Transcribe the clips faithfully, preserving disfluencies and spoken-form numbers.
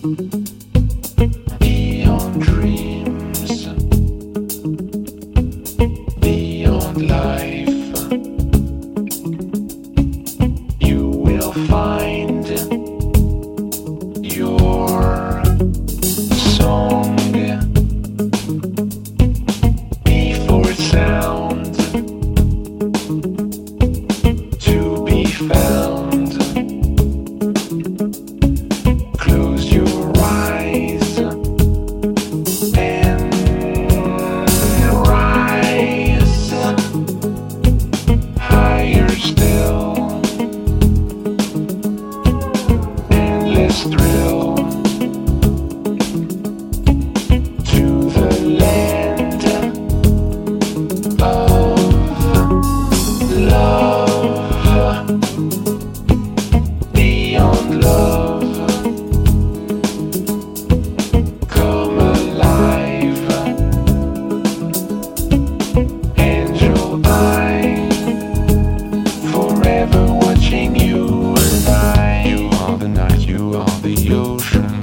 beyond dreams, beyond life, you will find your song before sound to be found. Close your eyes and rise higher still. Endless thrill to the land of love, beyond love. Come alive, angel eye, forever watching you and I. You are the night, you are the ocean,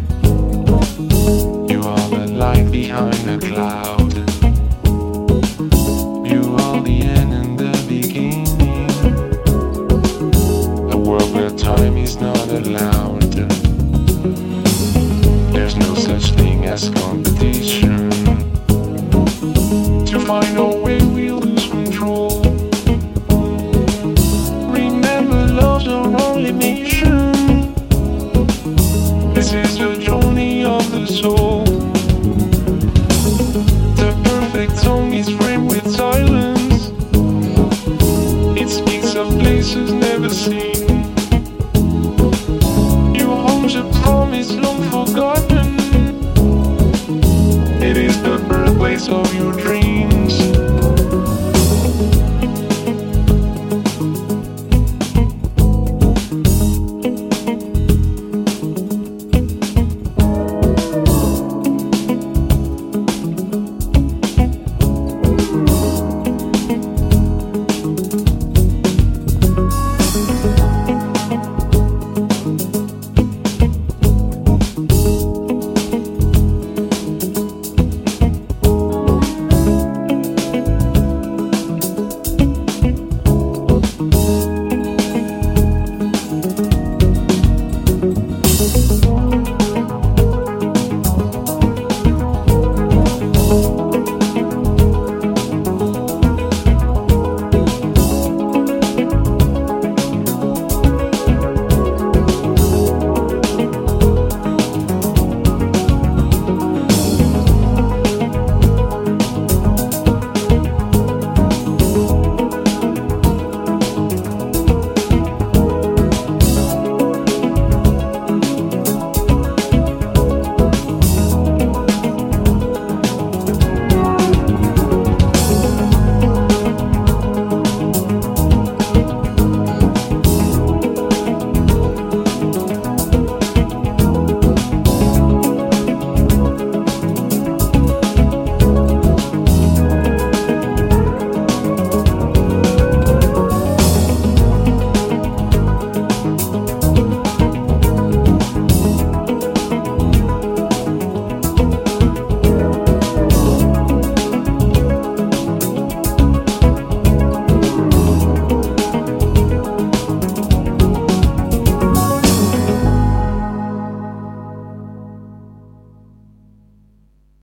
you are the light behind the cloud, you are the end and the beginning, a world where time is not allowed. There's no such thing as competition. To find our way, we lose control. Remember, love's our only mission. This is the journey of the soul. The perfect song is framed with silence. It speaks of places never seen. Your home's a promise long forgotten. It is the birthplace of your